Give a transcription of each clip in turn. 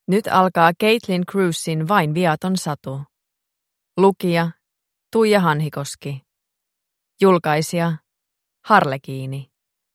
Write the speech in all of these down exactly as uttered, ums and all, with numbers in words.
Nyt alkaa Caitlin Cruisin Vain viaton satu. Lukija Tuija Hanhikoski. Julkaisija Harlekiini.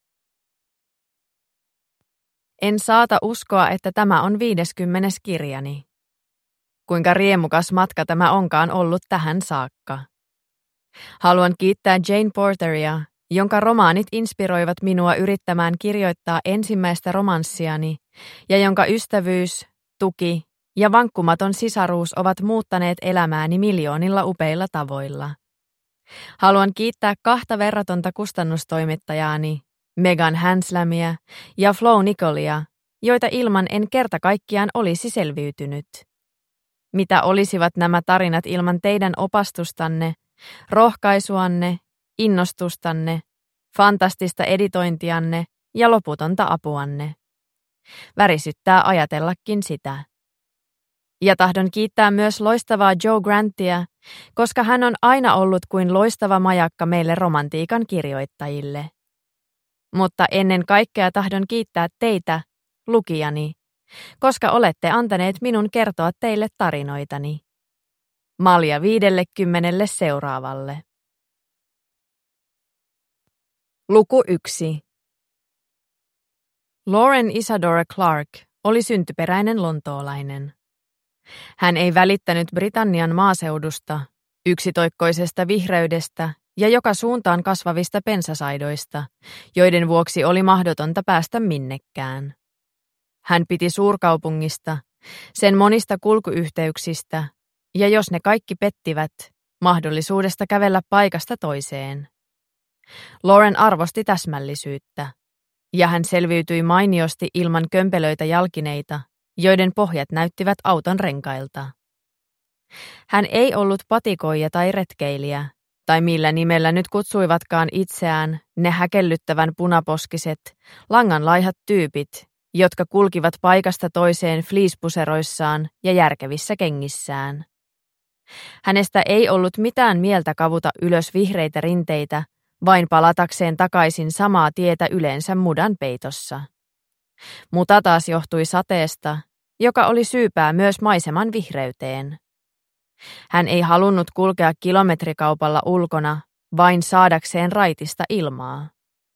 En saata uskoa, että tämä on viideskymmenes kirjani. Kuinka riemukas matka tämä onkaan ollut tähän saakka. Haluan kiittää Jane Porteria, jonka romaanit inspiroivat minua yrittämään kirjoittaa ensimmäistä romanssiani ja jonka ystävyys, tuki ja vankkumaton sisaruus ovat muuttaneet elämääni miljoonilla upeilla tavoilla. Haluan kiittää kahta verratonta kustannustoimittajaani, Megan Hanslamia ja Flo Nicolia, joita ilman en kerta kaikkiaan olisi selviytynyt. Mitä olisivat nämä tarinat ilman teidän opastustanne, rohkaisuanne, innostustanne, fantastista editointianne ja loputonta apuanne? Värisyttää ajatellakin sitä. Ja tahdon kiittää myös loistavaa Joe Grantia, koska hän on aina ollut kuin loistava majakka meille romantiikan kirjoittajille. Mutta ennen kaikkea tahdon kiittää teitä, lukijani, koska olette antaneet minun kertoa teille tarinoitani. Malja viidellekymmenelle seuraavalle. Luku yksi. Lauren Isadora Clark oli syntyperäinen lontoolainen. Hän ei välittänyt Britannian maaseudusta, yksitoikkoisesta vihreydestä ja joka suuntaan kasvavista pensasaidoista, joiden vuoksi oli mahdotonta päästä minnekään. Hän piti suurkaupungista, sen monista kulkuyhteyksistä ja jos ne kaikki pettivät, mahdollisuudesta kävellä paikasta toiseen. Lauren arvosti täsmällisyyttä, ja hän selviytyi mainiosti ilman kömpelöitä jalkineita, joiden pohjat näyttivät auton renkailta. Hän ei ollut patikoija tai retkeilijä, tai millä nimellä nyt kutsuivatkaan itseään ne häkellyttävän punaposkiset, langanlaihat tyypit, jotka kulkivat paikasta toiseen fleecepuseroissaan ja järkevissä kengissään. Hänestä ei ollut mitään mieltä kavuta ylös vihreitä rinteitä, vain palatakseen takaisin samaa tietä yleensä mudan peitossa. Muta taas johtui sateesta, joka oli syypää myös maiseman vihreyteen. Hän ei halunnut kulkea kilometrikaupalla ulkona, vain saadakseen raitista ilmaa.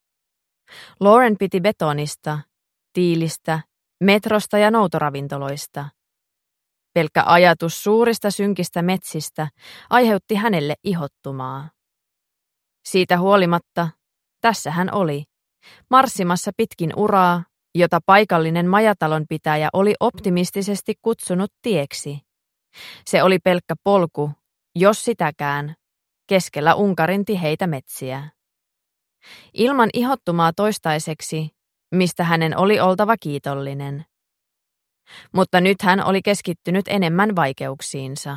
Lauren piti betonista, tiilistä, metrosta ja noutoravintoloista. Pelkkä ajatus suurista synkistä metsistä aiheutti hänelle ihottumaa. Siitä huolimatta, tässä hän oli, marssimassa pitkin uraa, jota paikallinen majatalonpitäjä oli optimistisesti kutsunut tieksi. Se oli pelkkä polku, jos sitäkään, keskellä Unkarin tiheitä metsiä. Ilman ihottumaa toistaiseksi, mistä hänen oli oltava kiitollinen. Mutta nyt hän oli keskittynyt enemmän vaikeuksiinsa.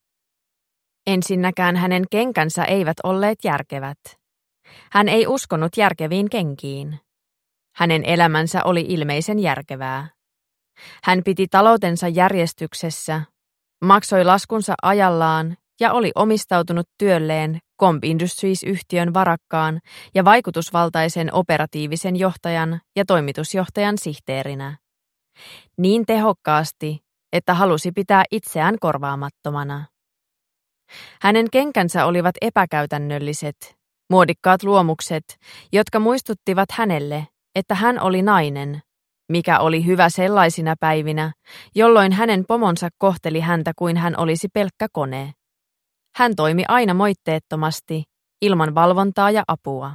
Ensinnäkään hänen kenkänsä eivät olleet järkevät. Hän ei uskonut järkeviin kenkiin. Hänen elämänsä oli ilmeisen järkevää. Hän piti taloutensa järjestyksessä, maksoi laskunsa ajallaan ja oli omistautunut työlleen Comp Industries-yhtiön varakkaan ja vaikutusvaltaisen operatiivisen johtajan ja toimitusjohtajan sihteerinä. Niin tehokkaasti, että halusi pitää itseään korvaamattomana. Hänen kenkänsä olivat epäkäytännölliset, muodikkaat luomukset, jotka muistuttivat hänelle, että hän oli nainen, mikä oli hyvä sellaisina päivinä, jolloin hänen pomonsa kohteli häntä kuin hän olisi pelkkä kone. Hän toimi aina moitteettomasti, ilman valvontaa ja apua.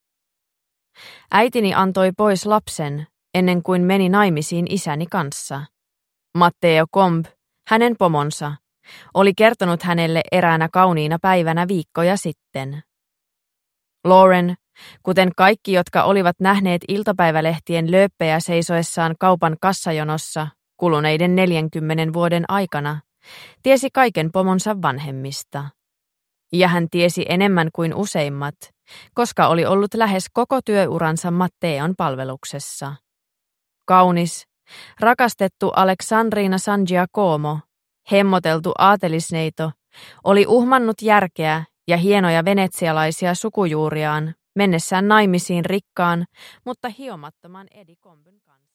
Äitini antoi pois lapsen ennen kuin meni naimisiin isäni kanssa. Matteo Comp, hänen pomonsa, oli kertonut hänelle eräänä kauniina päivänä viikkoja sitten. Lauren, kuten kaikki, jotka olivat nähneet iltapäivälehtien lööppejä seisoessaan kaupan kassajonossa kuluneiden neljänkymmenen vuoden aikana, tiesi kaiken pomonsa vanhemmista. Ja hän tiesi enemmän kuin useimmat, koska oli ollut lähes koko työuransa Matteon palveluksessa. Kaunis, rakastettu Aleksandrina Sangiacomo, hemmoteltu aatelisneito, oli uhmannut järkeä ja hienoja venetsialaisia sukujuuriaan mennessään naimisiin rikkaan, mutta hiomattoman Eddie Combyn kanssa.